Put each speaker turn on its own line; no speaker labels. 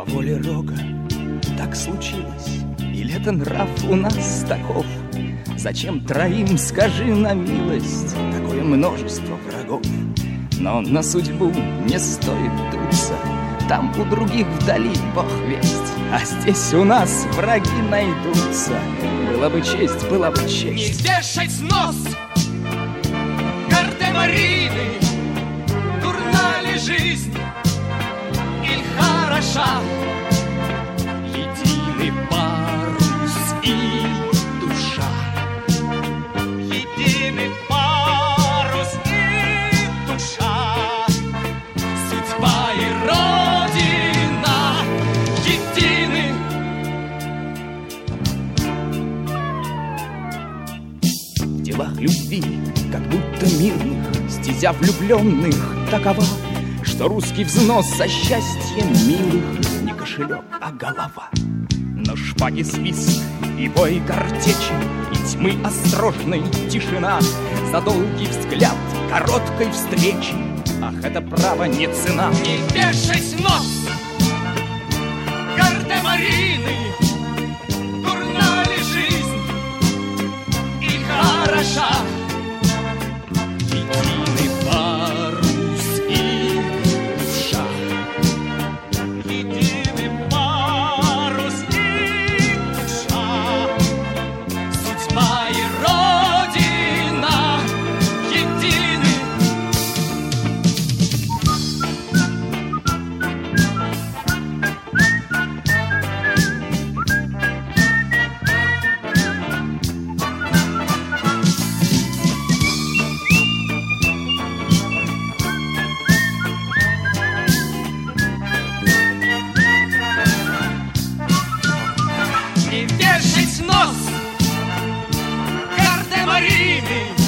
По воле Рога так случилось, или это нрав у нас таков? Зачем троим, скажи на милость, такое множество врагов? Но на судьбу не стоит дуться, там у других вдали Бог весть, а здесь у нас враги найдутся. Была бы честь, была бы честь.
Не вешать нос Гардемарины, дурна ли жизнь или хороша? Единый парус и душа, единый парус и душа, судьба и родина едины.
В делах любви, как будто мирных, стезя влюбленных такова, что русский взнос за счастье милых не кошелек, а голова. Но шпаги свист и бой картечи, и тьмы острожной тишина за долгий взгляд короткой встречи. Ах, это право не цена.
Не вешать нос Гардемарины, дурна ли жизнь или хороша? Единый парус и душа, единый парус и душа, судьба и родина едины. Не вешать нос Гардемарины,